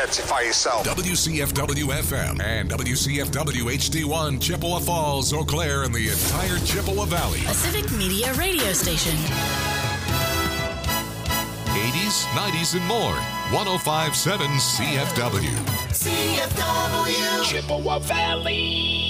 identify yourself. WCFW-FM and WCFW-HD1, Chippewa Falls, Eau Claire, and the entire Chippewa Valley. A civic media radio station. 80s, 90s, and more. 105.7 CFW. CFW. Chippewa Valley.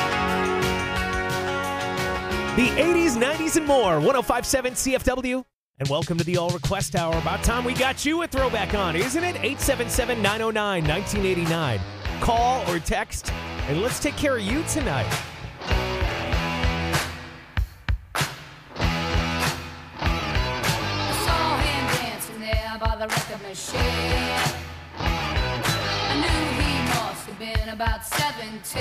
The 80s, 90s, and more. 105.7 CFW. And welcome to the All Request Hour. About time we got you a throwback on, isn't it? 877-909-1989. Call or text, and let's take care of you tonight. I saw him dancing there by the record machine. I knew he must have been about 17.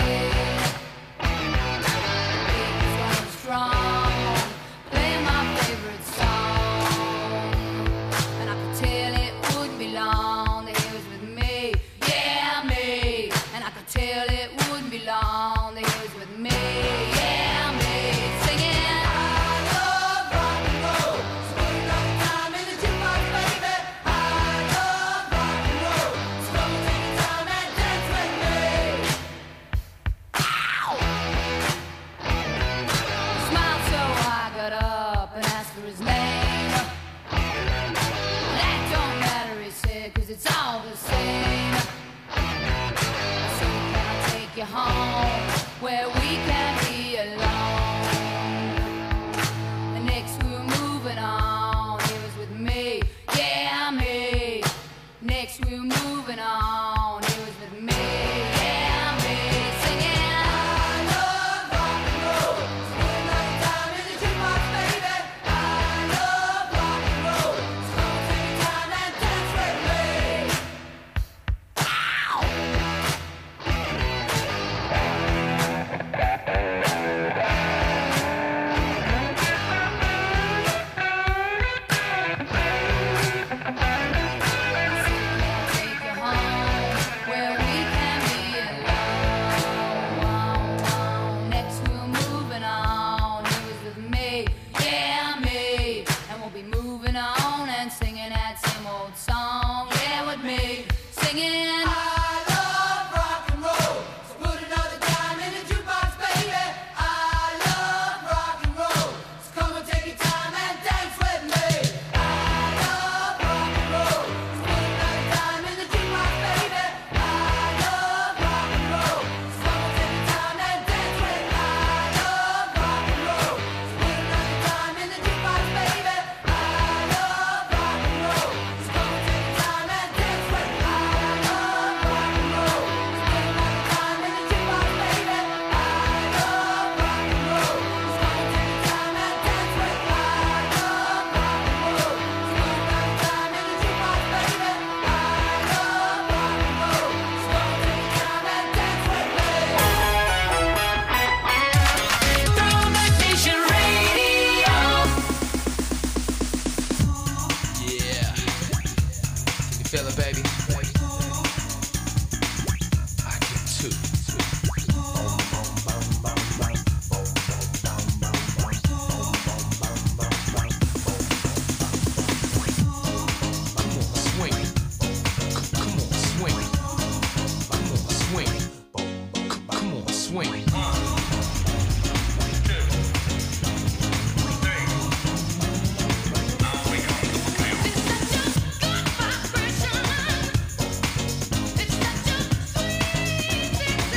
He was going strong, playing my favorite song. And I could tell it wouldn't be long that he was with me, yeah, me. And I could tell it wouldn't be long that he was with me, yeah, me. Singing, I love rock and roll. Spend enough time in the jukebox, baby. I love rock and roll. So come and take your time and dance with me. Ow! He smiled so I got up and asked for his name. That don't matter, he said, 'cause it's all the same. So can I take you home where we can be alone? And next we were moving on. He was with me, yeah, me. Next we were moving on. He was with me, yeah, me. Singing, I love rock and roll. Spend enough time in the jukebox, baby. I love rock and roll. So come and take your time and dance with me. Ow! Take you home where we can be alone. Next we're moving on. He was with me, yeah, me. And we'll be moving on and singing that same old song, yeah, with me. Singing, I love rock and roll. So put another dime in the jukebox, baby. I love rock and roll. So come and take your time and dance with me. I love rock and roll. So put another dime in the jukebox, baby. I love rock and roll. So come and take your time and dance with me. I love rock and roll. So put another dime in the jukebox, baby. I love rock and roll. So come and take your time and dance with me. I love rock and roll. So put another dime in the jukebox, baby. I love rock and roll. So come and take your time and dance with me. I love rock and roll. So put another dime in the jukebox, baby. I love rock and roll. So come and take your time and dance with me. Throwback Nation Radio. Yeah. Can you feel it, baby? I can too. Come on, swing it. Come on, swing it. Come on, swing it. Come on, swing it. It's such a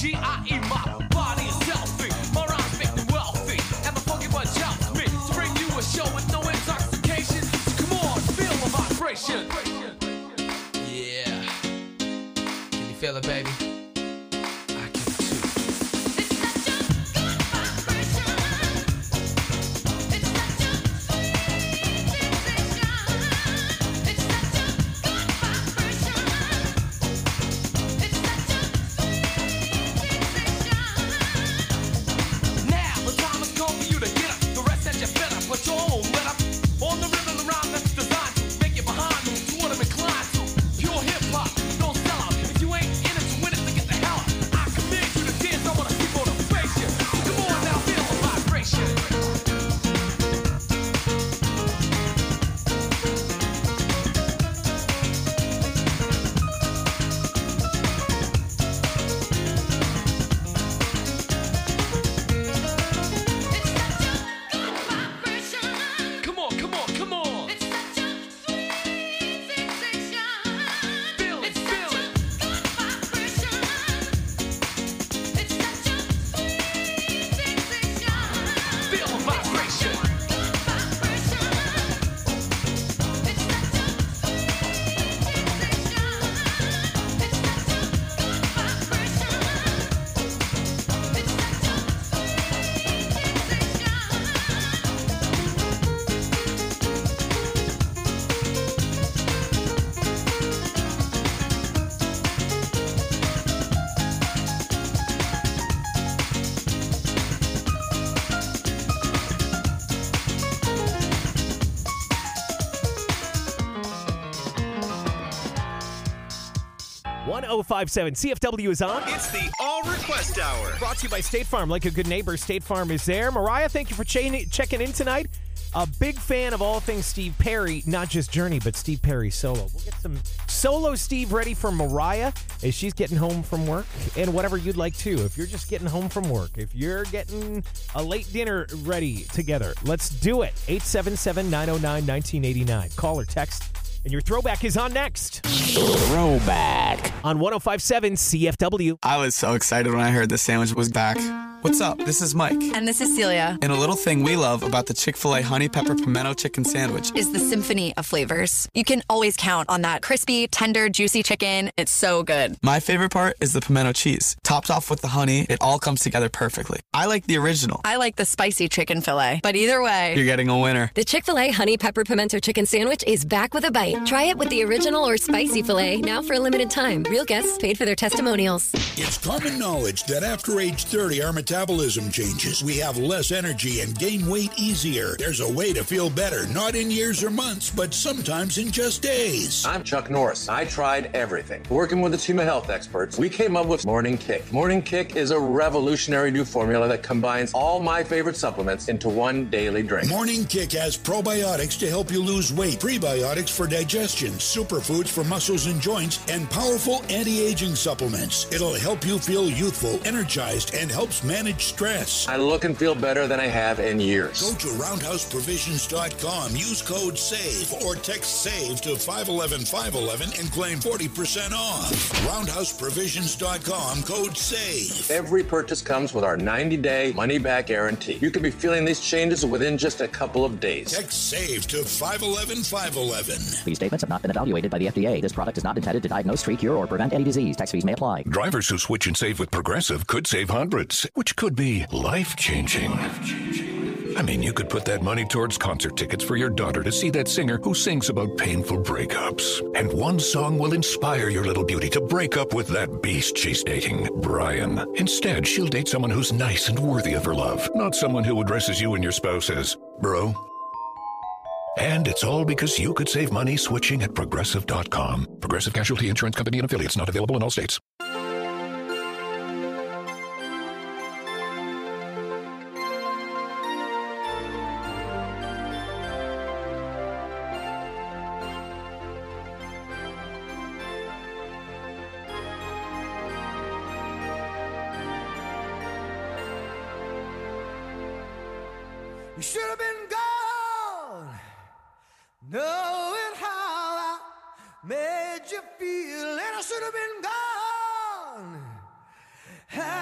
G-I-E, my body is healthy. My rhymes make me wealthy. And the funky bunch helps me to bring you a show with no intoxication. So come on, feel the vibration. Yeah. Can you feel it, baby? I can too. It's such a good vibration. It's such a sweet sensation. It's such a good vibration. It's such a sweet sensation. Now the time has come for you to get up. The rest that you fed up, but your own let up. On the rhythm and rhyme that's designed to make you behind moves to what I'm inclined to. Pure hip hop, don't sell out. If you ain't in it to win it, then get the hell out. I command you to dance, I wanna see motivation. So come on now, feel the vibration. It's such a good vibration. Come on, come on, come on. It's such a sweet sensation. Feel it, It's feel such a it. good vibration. It's such a sweet sensation. Feel the vibration. Good vibration. It's such a sweet sensation. It's such a good vibration. It's such a sweet sensation. 1057 CFW is on. It's the All Request Hour. Brought to you by State Farm. Like a good neighbor, State Farm is there. Mariah, thank you for checking in tonight. A big fan of all things Steve Perry, not just Journey, but Steve Perry solo. We'll get some solo Steve ready for Mariah as she's getting home from work, and whatever you'd like too. If you're just getting home from work, if you're getting a late dinner ready together, let's do it. 877-909-1989. Call or text, and your throwback is on next. Throwback. On 1057 CFW. I was so excited when I heard the sandwich was back. What's up? This is Mike. And this is Celia. And a little thing we love about the Chick-fil-A Honey Pepper Pimento Chicken Sandwich Is the symphony of flavors. You can always count on that crispy, tender, juicy chicken. It's so good. My favorite part is the pimento cheese. Topped off with the honey, it all comes together perfectly. I like the original. I like the spicy chicken fillet. But either way, You're getting a winner. The Chick-fil-A Honey Pepper Pimento Chicken Sandwich is back with a bite. Try it with the original or spicy filet, now for a limited time. Real guests paid for their testimonials. It's common knowledge that after age 30, our metabolism changes. We have less energy and gain weight easier. There's a way to feel better, not in years or months, but sometimes in just days. I'm Chuck Norris. I tried everything. Working with a team of health experts, we came up with Morning Kick. Morning Kick is a revolutionary new formula that combines all my favorite supplements into one daily drink. Morning Kick has probiotics to help you lose weight, prebiotics for digestion, superfoods for muscles and joints, and powerful anti-aging supplements. It'll help you feel youthful, energized, and helps manage stress. I look and feel better than I have in years. Go to roundhouseprovisions.com, use code SAVE, or text SAVE to 511-511 and claim 40% off. Roundhouseprovisions.com, code SAVE. Every purchase comes with our 90-day money-back guarantee. You could be feeling these changes within just a couple of days. Text SAVE to 511-511. These statements have not been evaluated by the FDA. This product is not intended to diagnose, treat, cure, or prevent any disease. Tax fees may apply. Drivers who switch and save with Progressive could save hundreds, which could be life-changing. I mean, you could put that money towards concert tickets for your daughter to see that singer who sings about painful breakups. And one song will inspire your little beauty to break up with that beast she's dating, Brian. Instead, she'll date someone who's nice and worthy of her love, not someone who addresses you and your spouse as, bro. And it's all because you could save money switching at Progressive.com. Progressive Casualty Insurance Company and Affiliates, not available in all states. You should have been gone, knowing how I made you feel, and I should have been gone.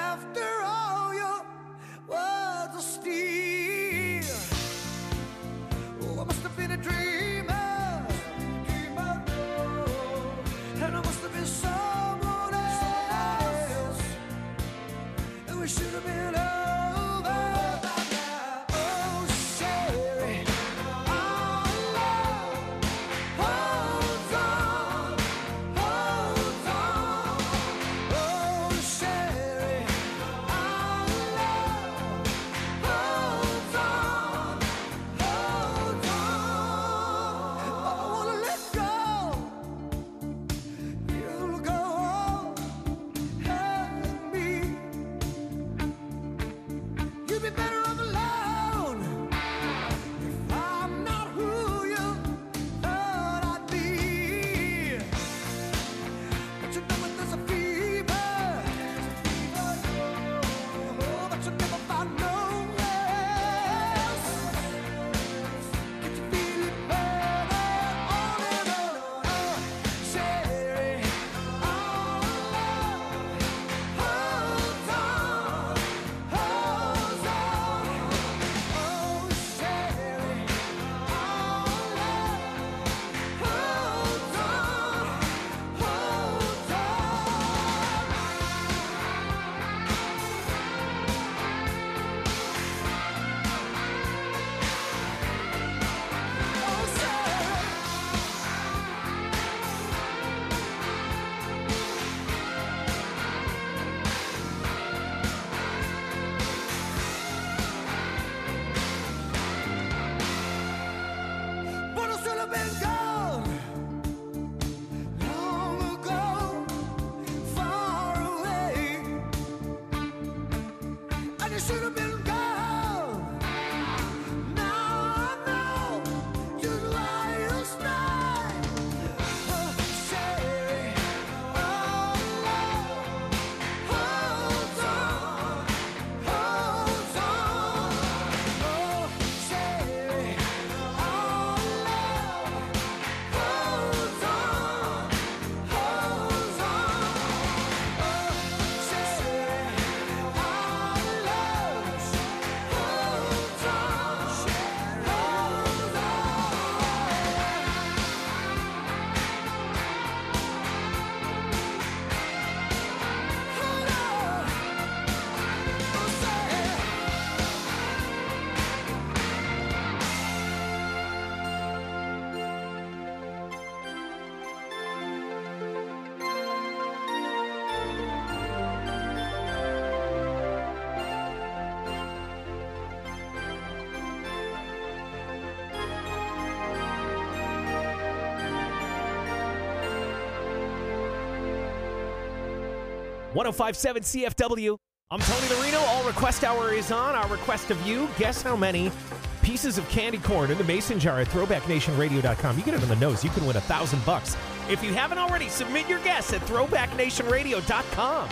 105.7 CFW. I'm Tony Marino. All Request Hour is on. Our request of you, guess how many pieces of candy corn in the mason jar at throwbacknationradio.com. You get it on the nose. You can win $1,000. If you haven't already, submit your guess at throwbacknationradio.com.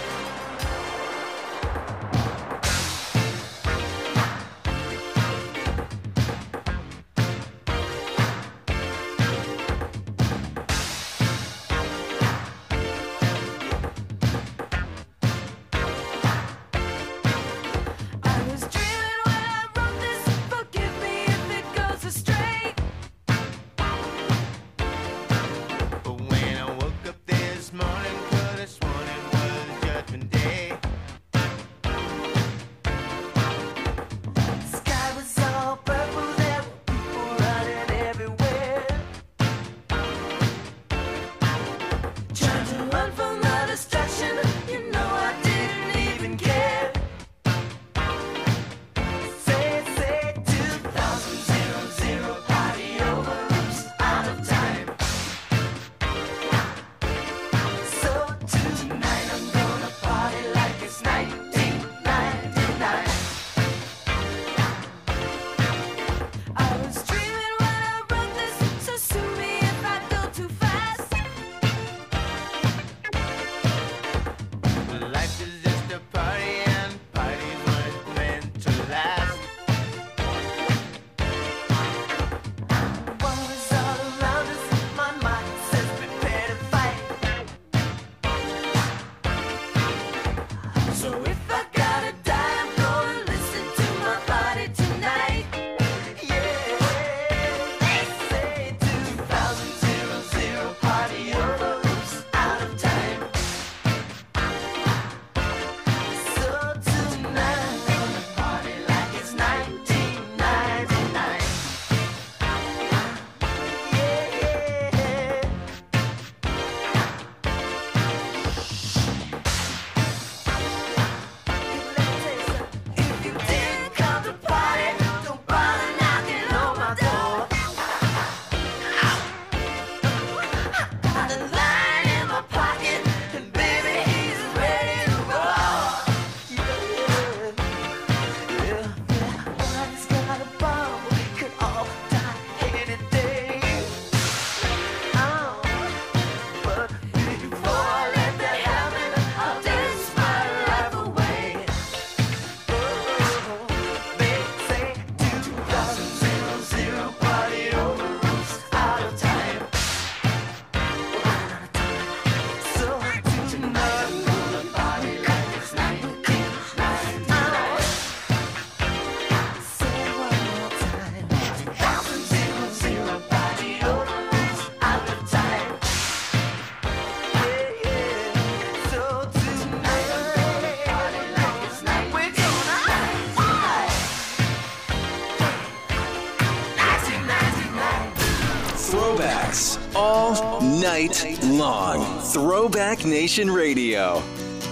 All night long. Throwback Nation Radio.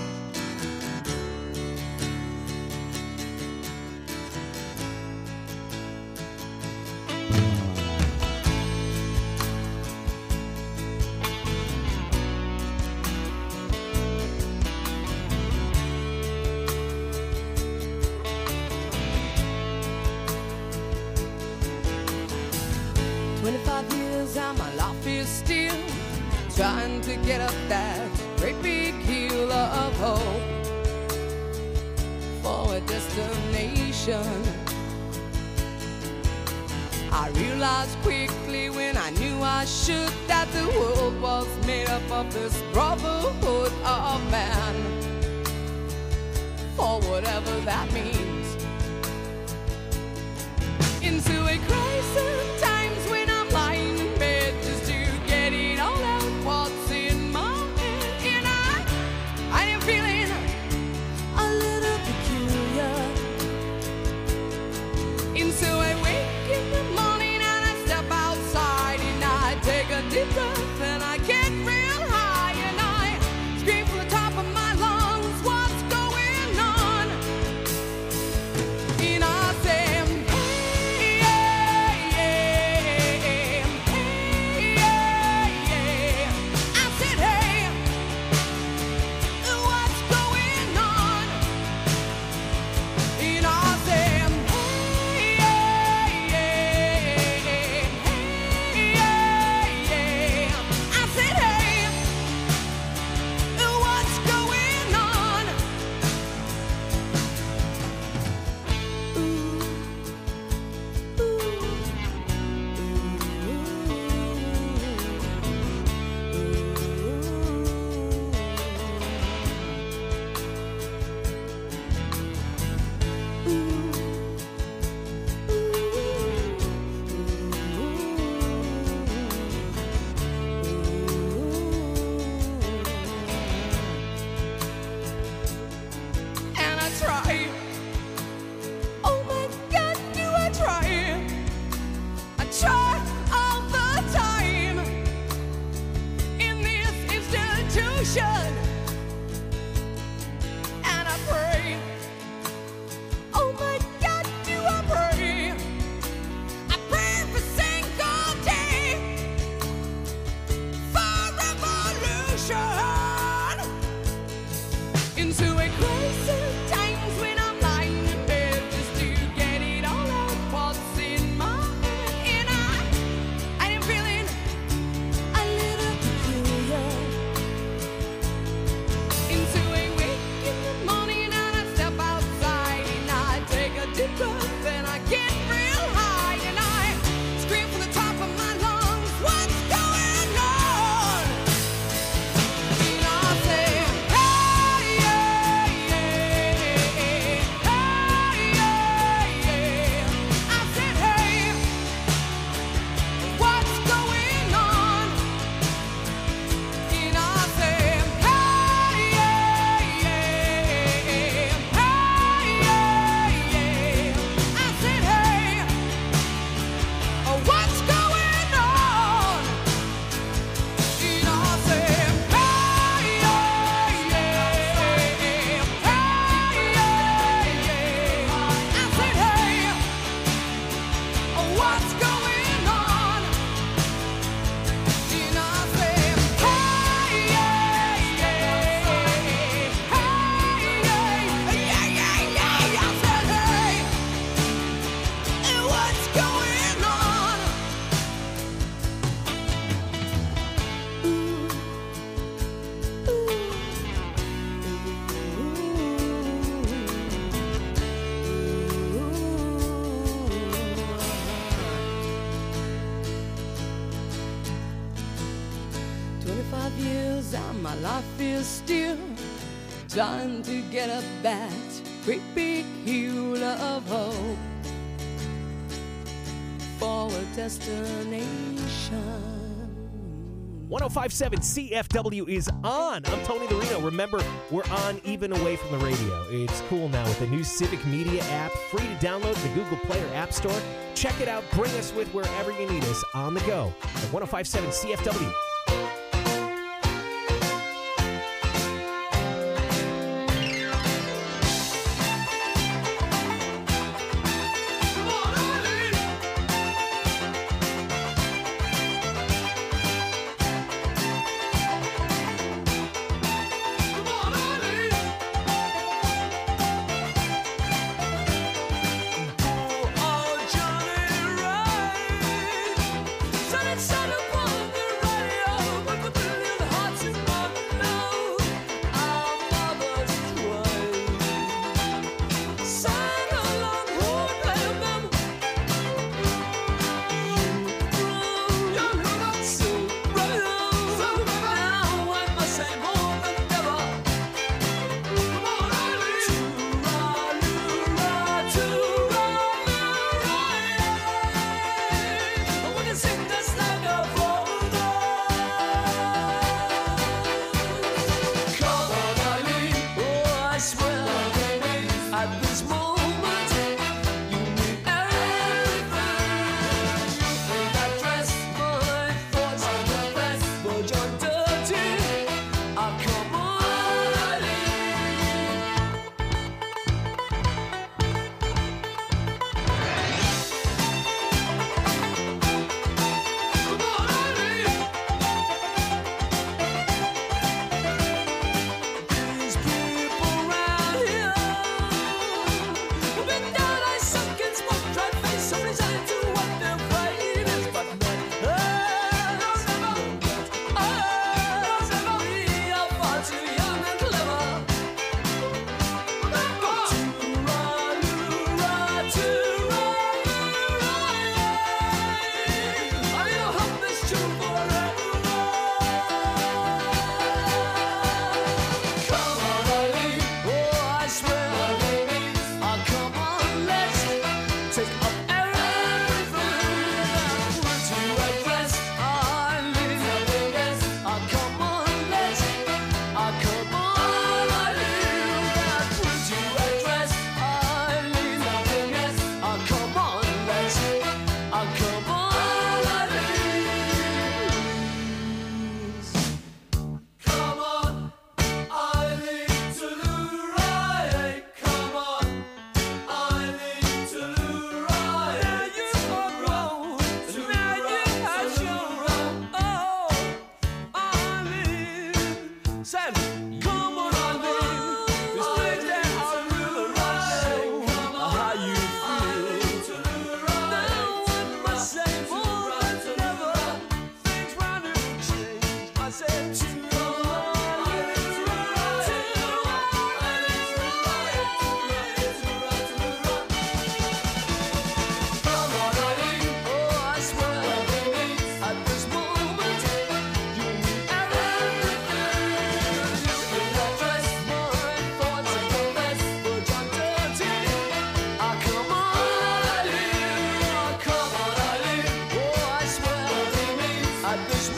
Trying to get up that great big hill of hope for a destination. I realized quickly when I knew I should that the world was made up of this brotherhood of man, for whatever that means. Into a crisis times when I'm lying in bed just to get it all out. What's in my head, and I am feeling a little peculiar. And so I wake in the morning and I step outside and I take a deep breath and I get real high and I scream from the top of my lungs, what's going on? And I say, hey, yeah, yeah, hey, yeah, yeah. I said, hey, what revolution. And I pray, oh my God, do I pray? I pray every single day for revolution. Into a crisis times when I'm lying in bed just to get it all out what's in my head. And I am feeling a little peculiar. Into a wake in the morning and I step outside and I take a deep breath and I get real high and I scream from the top of my lungs, what's going on? And I say, hey, yeah, yeah, hey, yeah, yeah. I said, hey, what's going on? And I say, hey, yeah, yeah, hey, yeah, yeah. I said, hey, what's going on? And I say, hey, yeah, yeah, hey, yeah, yeah. I said, hey, what's going on? And I say, hey, yeah, yeah, hey, yeah, yeah, yeah. I said, hey, what's going on? Ooh. 25 years and my life is still trying to get up that great big hill of hope for a destination. 1057 CFW is on. I'm Tony the Reno. Remember, we're on even away from the radio. It's cool now with the new Civic Media app, free to download in the Google Play or App Store. Check it out. Bring us with wherever you need us on the go at 1057 CFW. Oh, Johnny Ride, sun and sun upon the radio.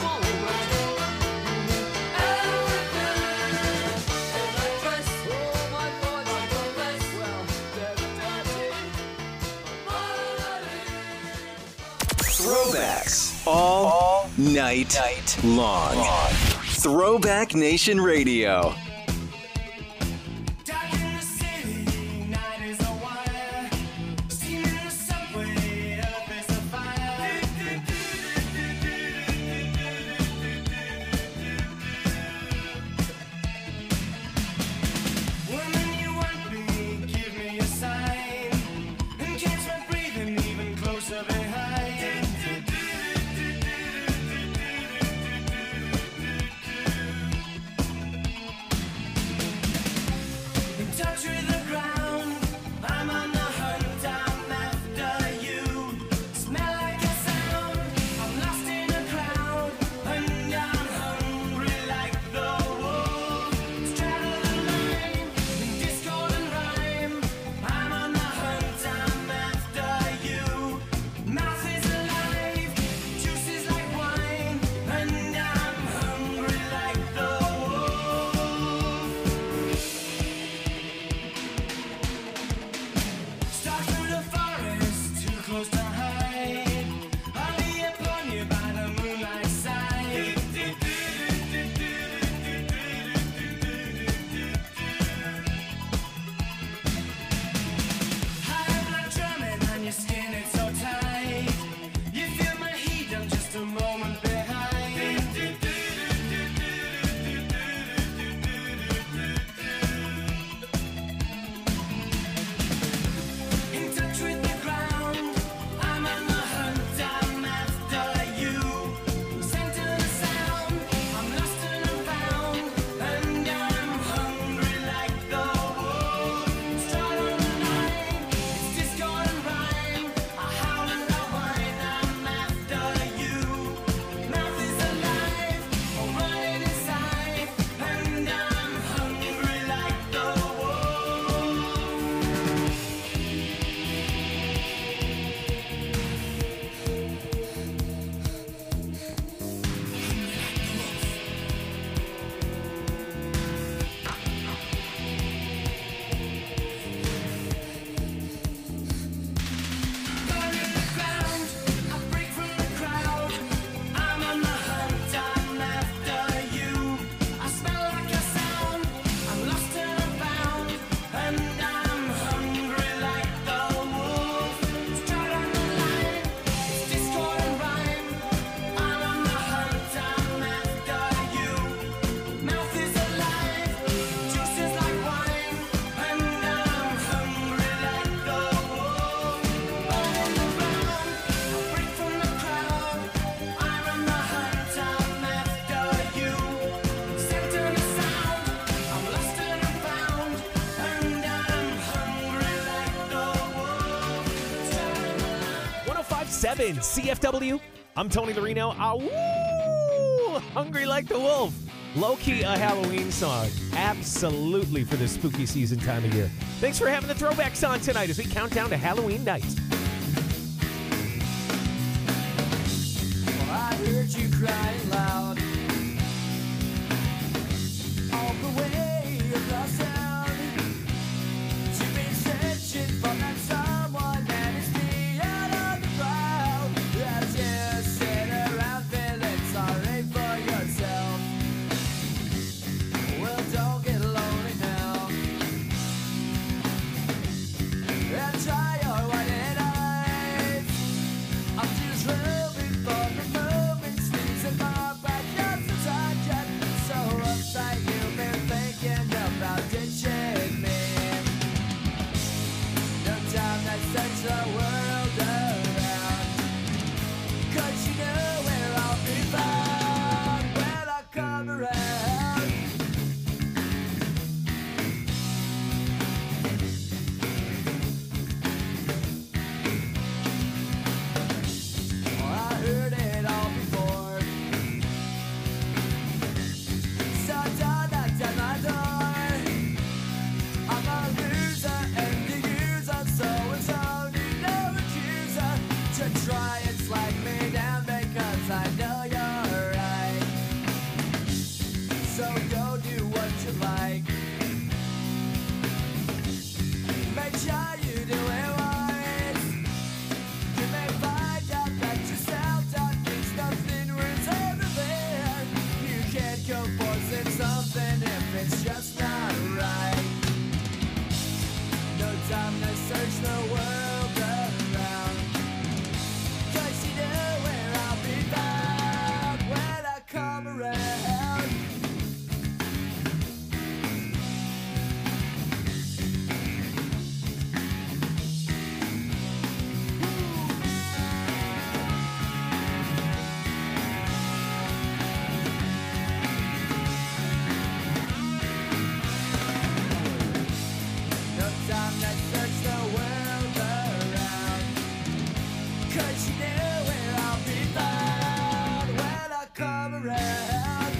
Throwbacks all night long. Throwback Nation Radio. CFW. I'm Tony Larino. Woo! Hungry Like the Wolf. Low-key a Halloween song. Absolutely for the spooky season time of year. Thanks for having the throwbacks on tonight as we count down to Halloween night. Well, I heard you crying loud all the way across town. You've been searching for that someone that is beyond all the crowd. As you sit around feeling sorry for yourself. Well, don't get lonely now. And try your white eyes. I'm just hoping for the moment sneaks by. around. No time to search the world around, 'cause you know where I'll be found when I come around.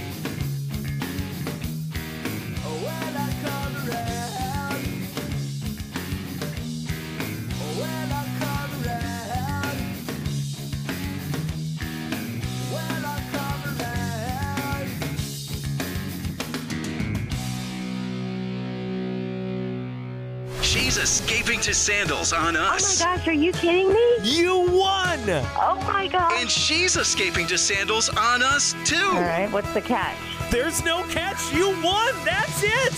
When I come around. When I come around. When I come around. She's escaping to Sandals on us. Oh my gosh, are you kidding me? You won! Oh my gosh. And she's escaping to Sandals on us, too. All right, what's the catch? There's no catch. You won. That's it.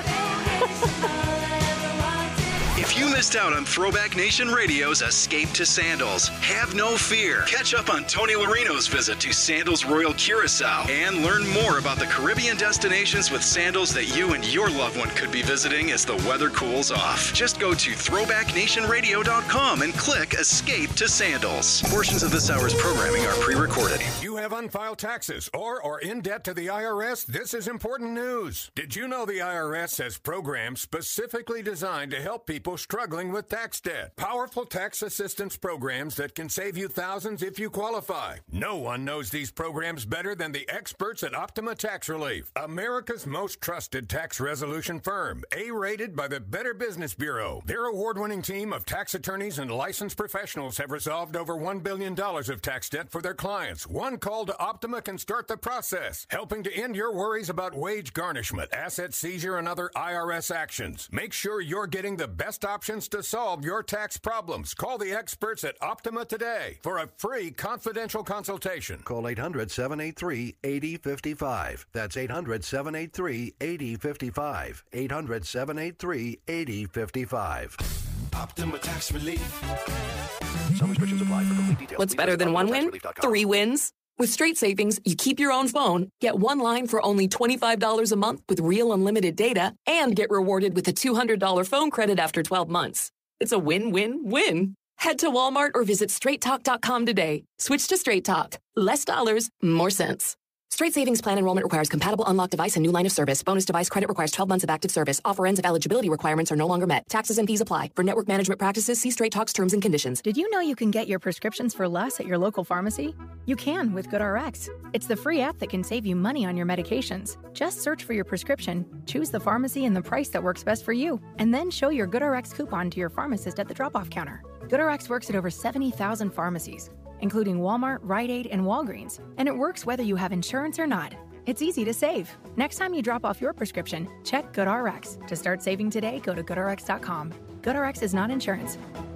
If you missed out on Throwback Nation Radio's Escape to Sandals, have no fear. Catch up on Tony Larino's visit to Sandals Royal Curacao and learn more about the Caribbean destinations with sandals that you and your loved one could be visiting as the weather cools off. Just go to throwbacknationradio.com and click Escape to Sandals. Portions of this hour's programming are pre-recorded. If you have unfiled taxes or are in debt to the IRS, this is important news. Did you know the IRS has programs specifically designed to help people struggling with tax debt? Powerful tax assistance programs that can save you thousands if you qualify. No one knows these programs better than the experts at Optima Tax Relief, America's most trusted tax resolution firm, A-rated by the Better Business Bureau. Their award-winning team of tax attorneys and licensed professionals have resolved over $1 billion of tax debt for their clients. One call to Optima can start the process, helping to end your worries about wage garnishment, asset seizure, and other IRS actions. Make sure you're getting the best options to solve your tax problems. Call the experts at Optima today for a free confidential consultation. Call 800-783-8055. That's 800-783-8055. 800-783-8055. Optima Tax Relief. Some restrictions apply. For complete details, What's better than one win? 3 wins. With Straight Savings, you keep your own phone, get one line for only $25 a month with real unlimited data, and get rewarded with a $200 phone credit after 12 months. It's a win-win-win. Head to Walmart or visit straighttalk.com today. Switch to Straight Talk. Less dollars, more sense. Straight Savings Plan enrollment requires compatible unlocked device and new line of service. Bonus device credit requires 12 months of active service. Offer ends if eligibility requirements are no longer met. Taxes and fees apply. For network management practices, see Straight Talk's terms and conditions. Did you know you can get your prescriptions for less at your local pharmacy? You can with GoodRx. It's the free app that can save you money on your medications. Just search for your prescription, choose the pharmacy and the price that works best for you, and then show your GoodRx coupon to your pharmacist at the drop-off counter. GoodRx works at over 70,000 pharmacies, including Walmart, Rite Aid, and Walgreens, and it works whether you have insurance or not. It's easy to save. Next time you drop off your prescription, check GoodRx. To start saving today, go to GoodRx.com. GoodRx is not insurance.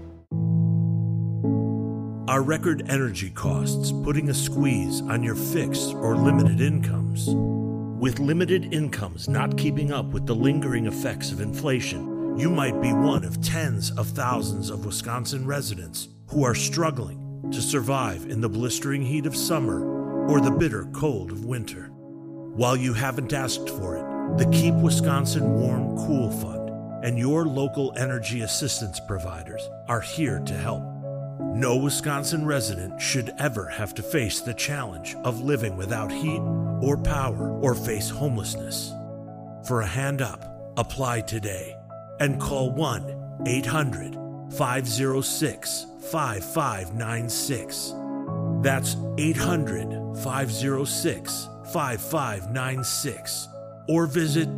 Are record energy costs putting a squeeze on your fixed or limited incomes? With limited incomes not keeping up with the lingering effects of inflation, you might be one of tens of thousands of Wisconsin residents who are struggling to survive in the blistering heat of summer or the bitter cold of winter. While you haven't asked for it, the Keep Wisconsin Warm Cool Fund and your local energy assistance providers are here to help. No Wisconsin resident should ever have to face the challenge of living without heat or power or face homelessness. For a hand up, apply today and call 1-800-506-5596. That's 800-506-5596. Or visit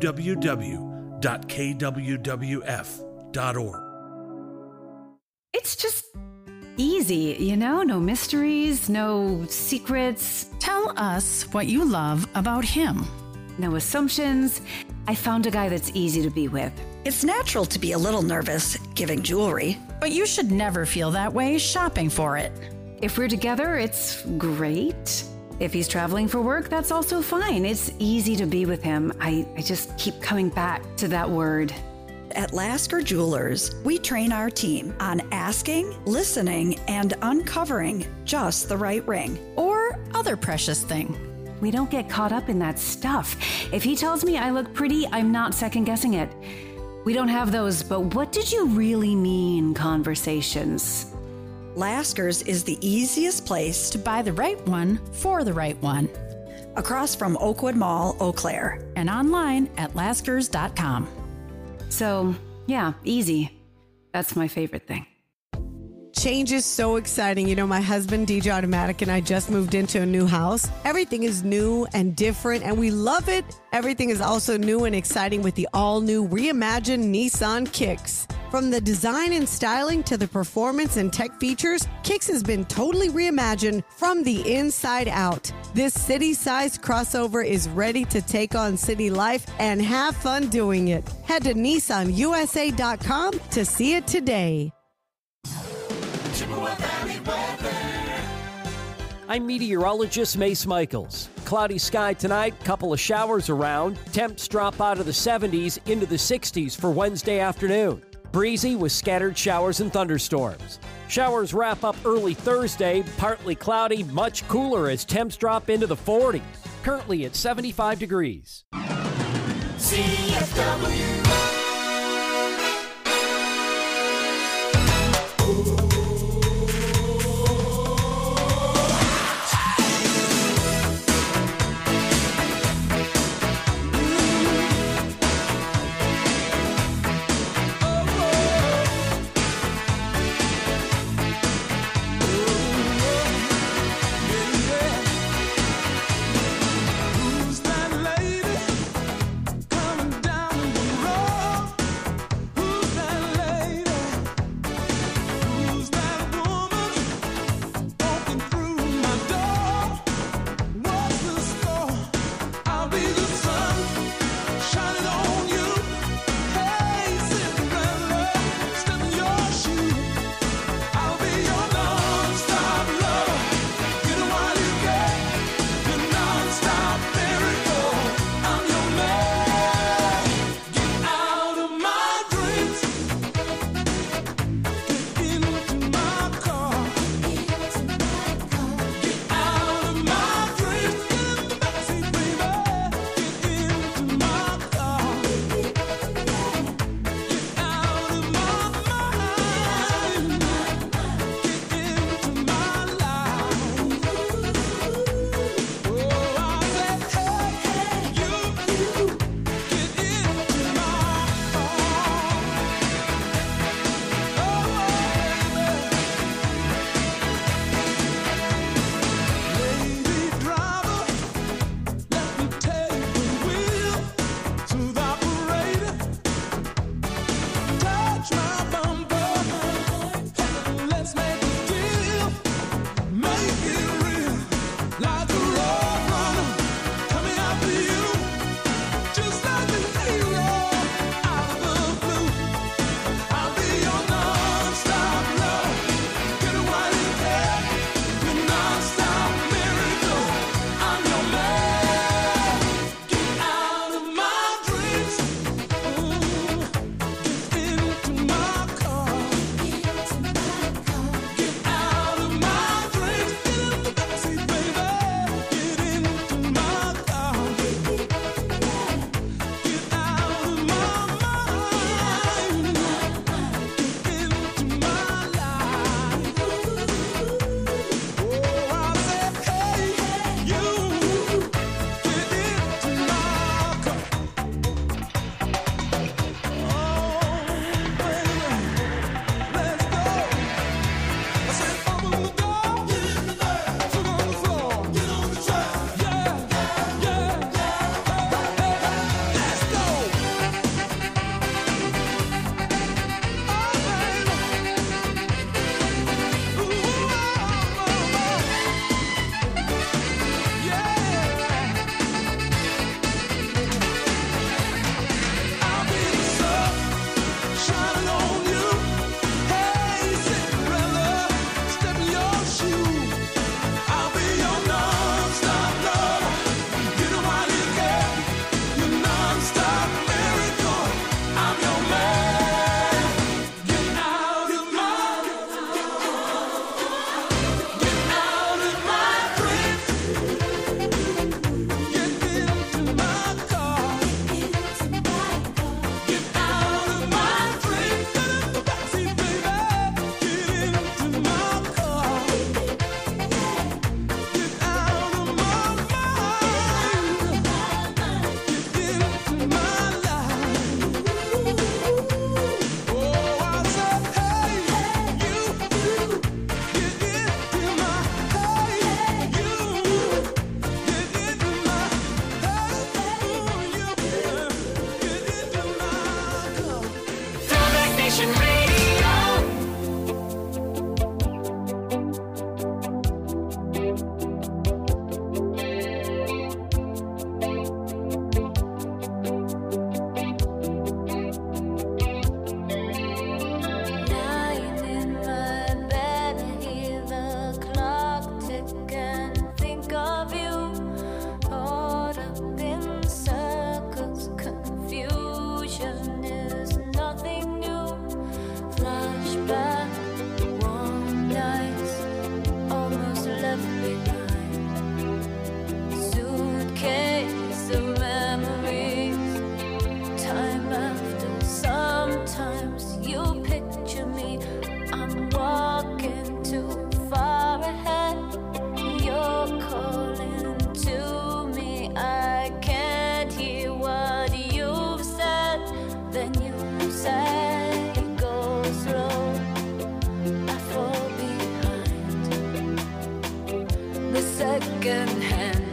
www.kwwf.org. It's just easy, you know? No mysteries, no secrets. Tell us what you love about him. No assumptions. I found a guy that's easy to be with. It's natural to be a little nervous giving jewelry, but you should never feel that way shopping for it. If we're together, it's great. If he's traveling for work, that's also fine. It's easy to be with him. I just keep coming back to that word. At Lasker Jewelers, we train our team on asking, listening, and uncovering just the right ring or other precious thing. We don't get caught up in that stuff. If he tells me I look pretty, I'm not second-guessing it. We don't have those, but what did you really mean conversations. Laskers is the easiest place to buy the right one for the right one. Across from Oakwood Mall, Eau Claire. And online at laskers.com. So, yeah, easy. That's my favorite thing. Change is so exciting. You know, my husband, DJ Automatic, and I just moved into a new house. Everything is new and different, and we love it. Everything is also new and exciting with the all-new reimagined Nissan Kicks. From the design and styling to the performance and tech features, Kicks has been totally reimagined from the inside out. This city-sized crossover is ready to take on city life and have fun doing it. Head to NissanUSA.com to see it today. I'm meteorologist Mace Michaels. Cloudy sky tonight, couple of showers around. Temps drop out of the 70s into the 60s for Wednesday afternoon. Breezy with scattered showers and thunderstorms. Showers wrap up early Thursday, partly cloudy, much cooler as temps drop into the 40s. Currently at 75 degrees. CFW. Who's that lady coming down the road?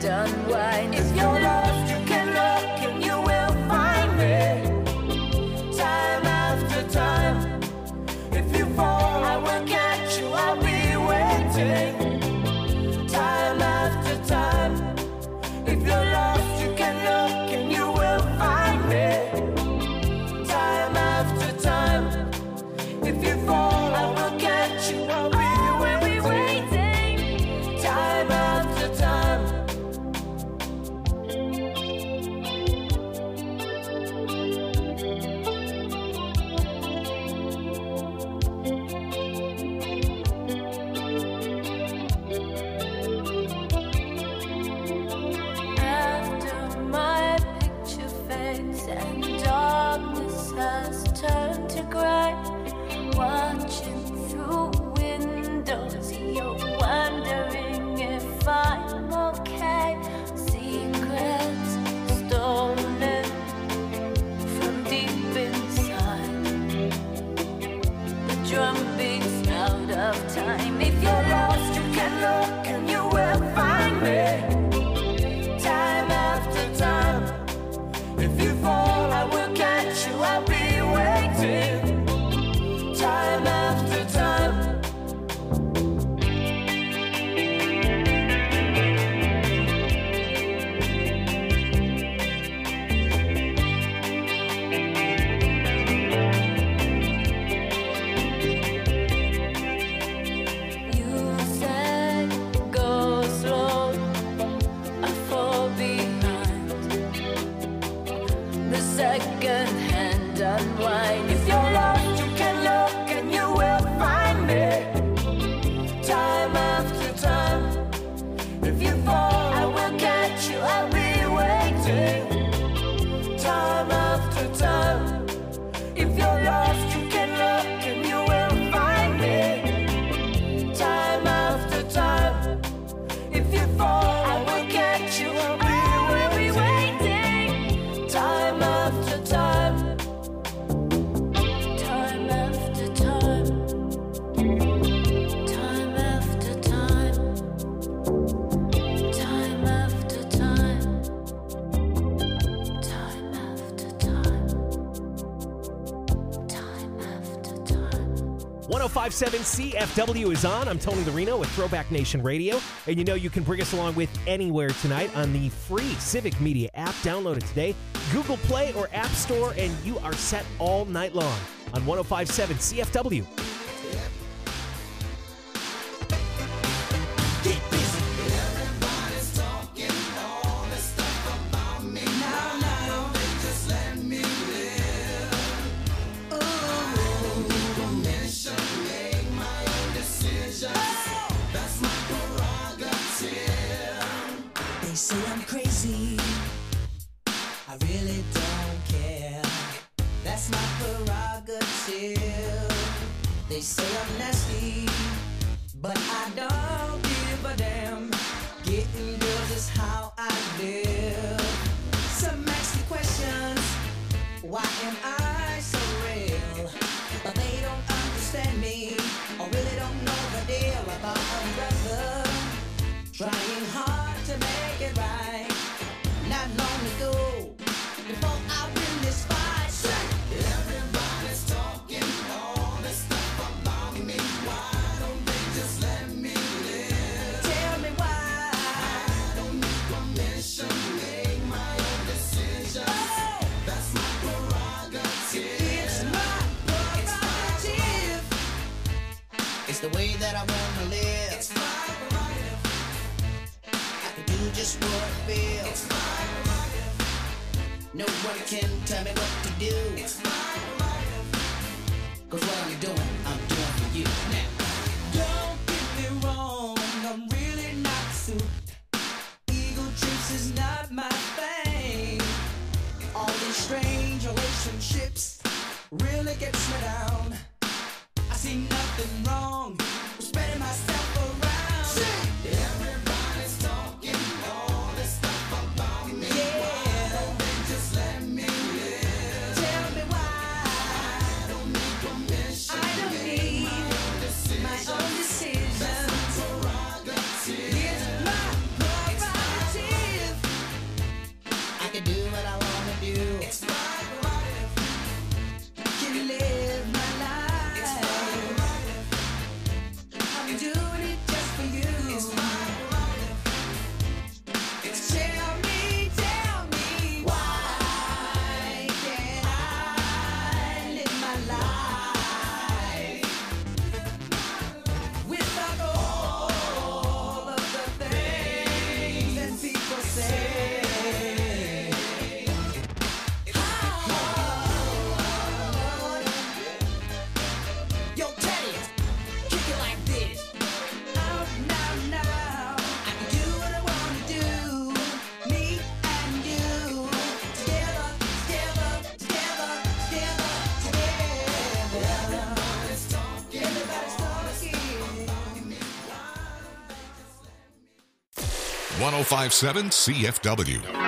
unwind. If you're lost, you can look and you will find me. Time after time. If you fall, I will catch you. I'll be waiting. Time after time. If you're lost, you can look and you will find me. Time after time. If you fall, I will catch you. I'll be waiting. Time after time. After my picture fades and darkness has turned to gray, watching through windows, you're wondering if I'm okay. Secrets stolen from deep inside. The drum beats out of time. If you're lost, you can look and you will find me. Time after time. If you fall, I will catch you. I'll be waiting. Time after time. You said go slow, I fall behind. The second hand unwind. If you're lost, you can look and you will find me. Time after time. If you fall, I will catch you. I'll be waiting. Time after time. If you're lost, you can look and you will find me. Time after time. If you fall, I will catch you. I'll be waiting. Time after time. Time after time. Time after time. Time after time. Time after time. Time after time. 1057 CFW is on. I'm Tony Larino with Throwback Nation Radio. And you know you can bring us along with anywhere tonight on the free Civic Media app. Download it today. Google Play or App Store, and you are set all night long on 1057 CFW. Everybody's talking all this stuff about me. Now, just let me live. Permission, make my own decisions. That's my prerogative. They say I'm crazy. I really don't care. That's my prerogative. They say I'm nasty, but I don't give a damn. Getting girls is how I live. Some ask me questions, why am I so real? But they don't understand me, or really don't know the deal about a brother trying hard to make it right. Not long ago, before I win this fight, everybody's talking all this stuff about me. Why don't they just let me live? Tell me why. I don't need permission, make my own decisions. That's my prerogative. It's my prerogative. It's the way that I wanna live. It's my prerogative. I can do just what I feel. It's my prerogative. No one can tell me what to do. It's my prerogative. 'Cause what I'm doing for you now. Don't get me wrong, I'm really not suited. Ego trips is not my thing. All these strange relationships really gets me down. I see nothing wrong with spreading myself around. Everybody's talking all this stuff about me. Yeah. Why don't they just let me live? Tell me why. I don't need permission. I don't 1057 CFW.